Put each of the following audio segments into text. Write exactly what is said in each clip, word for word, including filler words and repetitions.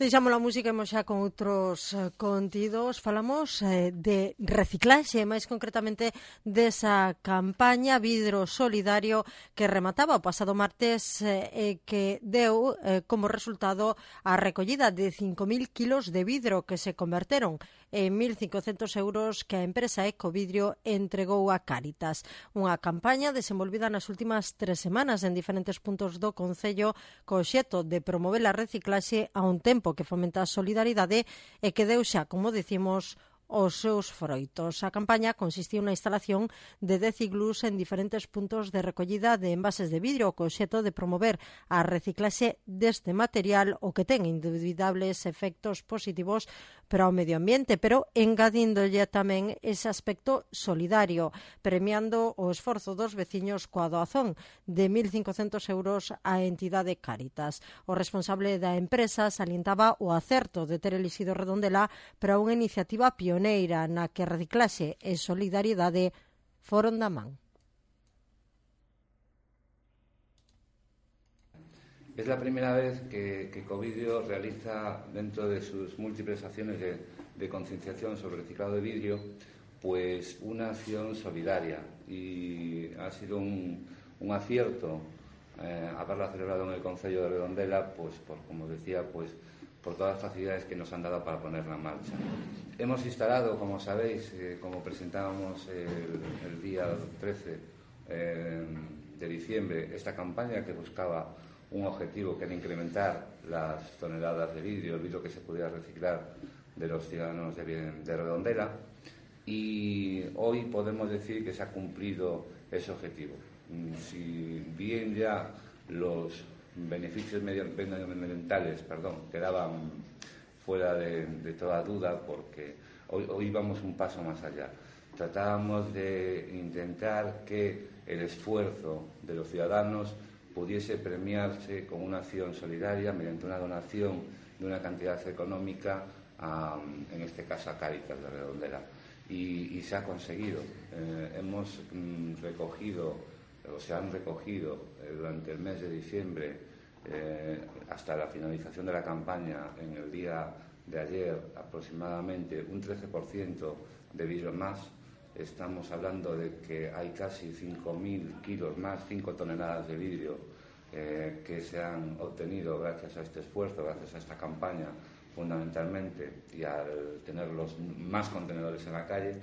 Deixamos a música e imos xa con outros eh, contidos. Falamos eh, de reciclaxe, máis concretamente desa campaña Vidro Solidario que remataba o pasado martes eh, e que deu eh, como resultado a recollida de cinco mil kilos de vidro que se converteron en mil cincocentos euros que a empresa Ecovidrio entregou a Cáritas. Unha campaña desenvolvida nas últimas tres semanas en diferentes puntos do Concello co obxecto de promover a reciclaxe a un tempo que fomenta a solidaridade e que deu xa, como decimos, os seus froitos. A campaña consistiu na instalación de dez iglús en diferentes puntos de recollida de envases de vidro co obxecto de promover a reciclaxe deste material, o que ten indubitables efectos positivos para o medio ambiente, pero engadíndolle tamén ese aspecto solidario, premiando o esforzo dos veciños coa doazón de mil cincocentos euros á entidade Cáritas. O responsable da empresa salientaba o acerto de ter elixido Redondela para unha iniciativa pioneira na que reciclaxe e solidariedade foron da man. Es la primera vez que, que Ecovidrio realiza, dentro de sus múltiples acciones de, de concienciación sobre el reciclado de vidrio, pues una acción solidaria, y ha sido un, un acierto eh, haberla celebrado en el Concello de Redondela, pues por, como decía, pues por todas las facilidades que nos han dado para ponerla en marcha. Hemos instalado, como sabéis, eh, como presentábamos el, el día trece eh, de diciembre, esta campaña que buscaba un objetivo que era incrementar las toneladas de vidrio, el vidrio que se pudiera reciclar de los ciudadanos de, de Redondela, y hoy podemos decir que se ha cumplido ese objetivo. Si bien ya los beneficios medioambientales perdón, quedaban fuera de, de toda duda, porque hoy, hoy vamos un paso más allá. Tratábamos de intentar que el esfuerzo de los ciudadanos pudiese premiarse con una acción solidaria mediante una donación de una cantidad económica, a, en este caso a Cáritas de Redondela. Y, y se ha conseguido. Eh, hemos mm, recogido, o se han recogido eh, durante el mes de diciembre, eh, hasta la finalización de la campaña, en el día de ayer, aproximadamente un trece por ciento de vidrio más. Estamos hablando de que hay casi cinco mil kilos más, cinco toneladas de vidrio eh, que se han obtenido gracias a este esfuerzo, gracias a esta campaña fundamentalmente, y al tener los más contenedores en la calle.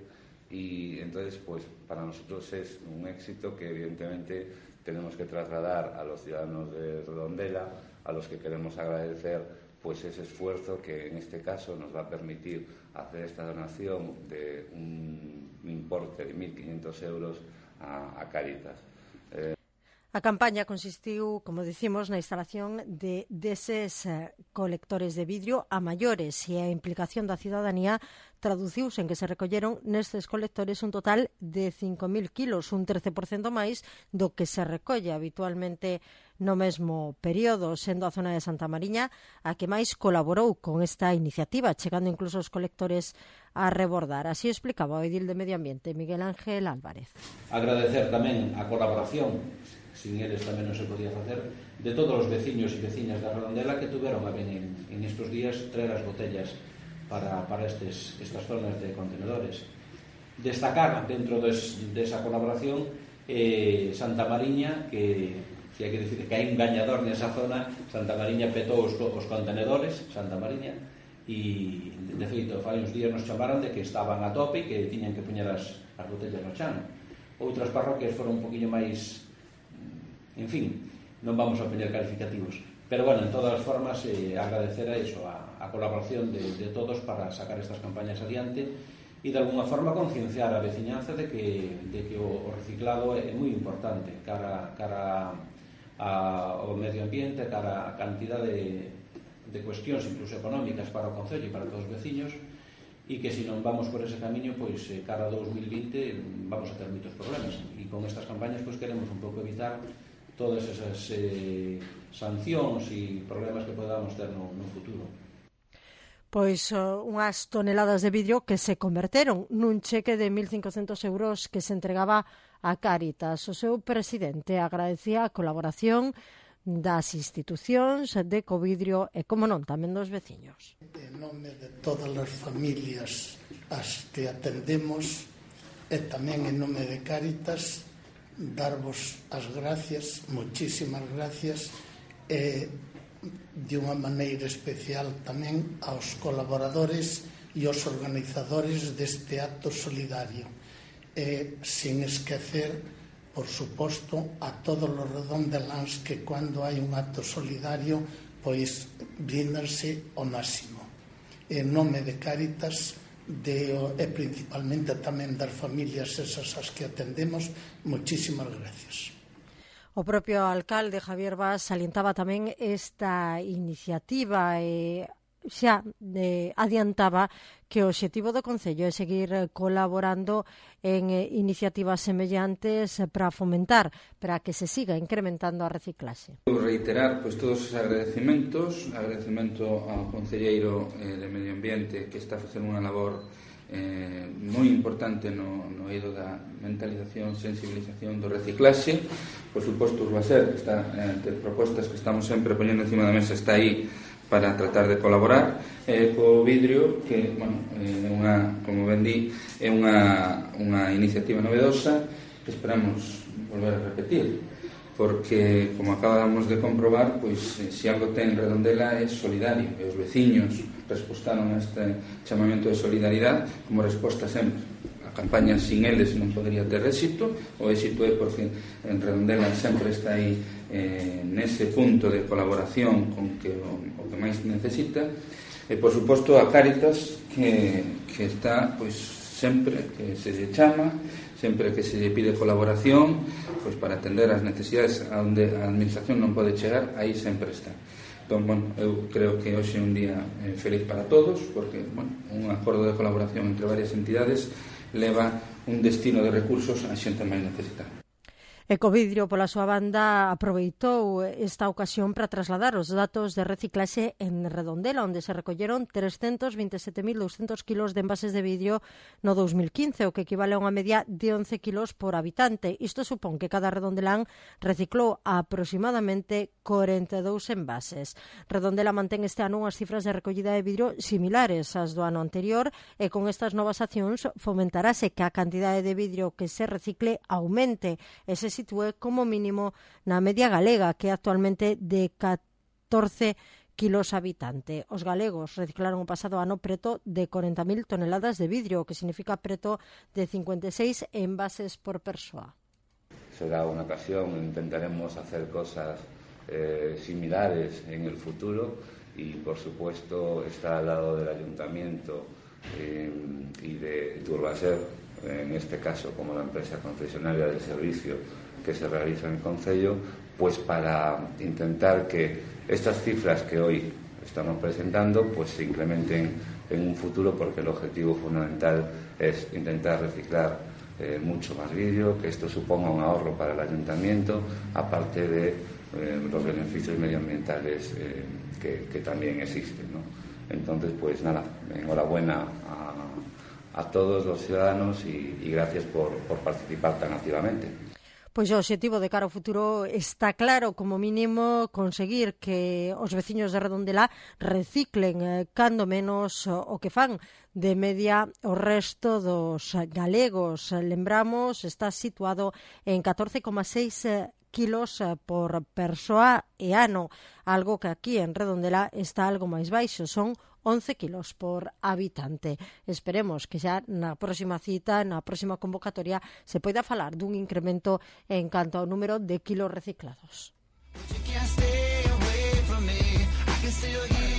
Y entonces, pues para nosotros es un éxito que evidentemente tenemos que trasladar a los ciudadanos de Redondela, a los que queremos agradecer pues ese esfuerzo que en este caso nos va a permitir hacer esta donación de un importe de mil quinientos euros a, a Cáritas. Eh... A campaña consistiu, como dicimos, na instalación de deses eh, colectores de vidrio a maiores, e a implicación da cidadanía traduciuse en que se recolleron nestes colectores un total de cinco mil kilos, un trece por cento máis do que se recolle habitualmente no mesmo período, sendo a zona de Santa Mariña a que máis colaborou con esta iniciativa, chegando incluso os colectores a rebordar. Así explicaba o edil de Medio Ambiente, Miguel Ángel Álvarez. Agradecer tamén a colaboración, sin eles tamén non se podía facer, de todos os veciños e veciñas da Redondela que tuveron a ben en, en estos días traer as botellas para, para estes, estas zonas de contenedores. Destacar dentro des, desa colaboración eh, Santa Mariña, que que hai que dicir que hai un gañador nesa zona. Santa Mariña petou os, os contenedores, Santa Mariña, e de feito fai uns días nos chamaron de que estaban a tope e que tiñan que poñer as, as botellas no chan. Outras parroquias foron un poquinho máis, en fin, non vamos a poñer calificativos, pero bueno, en todas as formas eh, agradecer a iso, a, a colaboración de, de todos para sacar estas campañas adiante e de alguna forma concienciar a veciñanza de que, de que o, o reciclado é moi importante cara, cara a, ao medio ambiente, cara a cantidad de, de cuestións incluso económicas para o Concello e para todos os veciños, e que se non vamos por ese camiño, pois cara a dos mil vinte vamos a ter moitos problemas, e con estas campañas pois queremos un pouco evitar todas esas eh, sancións e problemas que podamos ter no, no futuro. Pois uh, unhas toneladas de vidrio que se converteron nun cheque de mil cincocentos euros que se entregaba a Cáritas. O seu presidente agradecía a colaboración das institucións de Ecovidrio e, como non, tamén dos veciños. En nome de todas as familias as que atendemos e tamén en nome de Cáritas, darvos as gracias, muchísimas gracias, e de unha maneira especial tamén aos colaboradores e aos organizadores deste acto solidario. E sin esquecer, por suposto, a todos os redondeláns que cando hai un acto solidario pois bríndanse ao máximo. En nome de Cáritas de, e principalmente tamén das familias esas as que atendemos, muchísimas gracias. O propio alcalde Javier Bas salientaba tamén esta iniciativa e xa eh, adiantaba que o obxectivo do Concello é seguir colaborando en eh, iniciativas semellantes para fomentar, para que se siga incrementando a reciclaxe. Reiterar pois, todos os agradecimentos, agradecemento ao Concelleiro eh, de Medio Ambiente que está facendo unha labor eh, moi importante no, no eido da mentalización, sensibilización do reciclaxe. Por suposto, o Urbaser, que está entre propostas que estamos sempre poñendo encima da mesa, está aí para tratar de colaborar eh, co vidrio, que, bueno, é unha, como ben di, é unha, unha iniciativa novedosa que esperamos volver a repetir, porque, como acabamos de comprobar, pois, se algo ten Redondela é solidario, e os veciños respostaron a este chamamento de solidaridade como resposta sempre. A campaña sin eles non podría ter éxito, o éxito é porque en Redondela sempre está aí eh, nese punto de colaboración con que o, o que máis necesita, e por suposto a Cáritas que, que está pois sempre que se lle chama, sempre que se lle pide colaboración pois para atender as necesidades onde a administración non pode chegar, aí sempre está. Entón, bueno, eu creo que hoxe é un día eh, feliz para todos, porque, bueno, un acordo de colaboración entre varias entidades leva un destino de recursos a xente máis necesitada. Ecovidrio, pola súa banda, aproveitou esta ocasión para trasladar os datos de reciclaxe en Redondela, onde se recolleron trescentos vinte e sete mil douscentos kilos de envases de vidrio no dos mil quince, o que equivale a unha media de once kilos por habitante. Isto supón que cada redondelán reciclou aproximadamente corenta e dous envases. Redondela mantén este ano unhas cifras de recollida de vidrio similares ás do ano anterior, e con estas novas accións fomentarase que a cantidade de vidrio que se recicle aumente e se sitúe como mínimo na media galega, que é actualmente de catorce kilos habitante. Os galegos reciclaron o pasado ano preto de corenta mil toneladas de vidrio, o que significa preto de cincuenta e seis envases por persoa. Será unha ocasión, intentaremos hacer cosas eh, similares en el futuro y, por supuesto, está al lado del Ayuntamiento eh, y de Urbaser, en este caso como la empresa concesionaria del servicio que se realiza en el Concello, pues para intentar que estas cifras que hoy estamos presentando pues se incrementen en un futuro, porque el objetivo fundamental es intentar reciclar eh, mucho más vidrio, que esto suponga un ahorro para el Ayuntamiento, aparte de eh, los beneficios medioambientales eh, que, que también existen, ¿no? Entonces, pues nada, enhorabuena a, a todos los ciudadanos y, y gracias por, por participar tan activamente. Pois o obxectivo de cara ao futuro está claro, como mínimo conseguir que os veciños de Redondela reciclen eh, cando menos o que fan de media o resto dos galegos. Lembramos, está situado en catorce coma seis kilos por persoa e ano, algo que aquí en Redondela está algo máis baixo, son once kilos por habitante. Esperemos que xa na próxima cita, na próxima convocatoria, se poida falar dun incremento en canto ao número de kilos reciclados.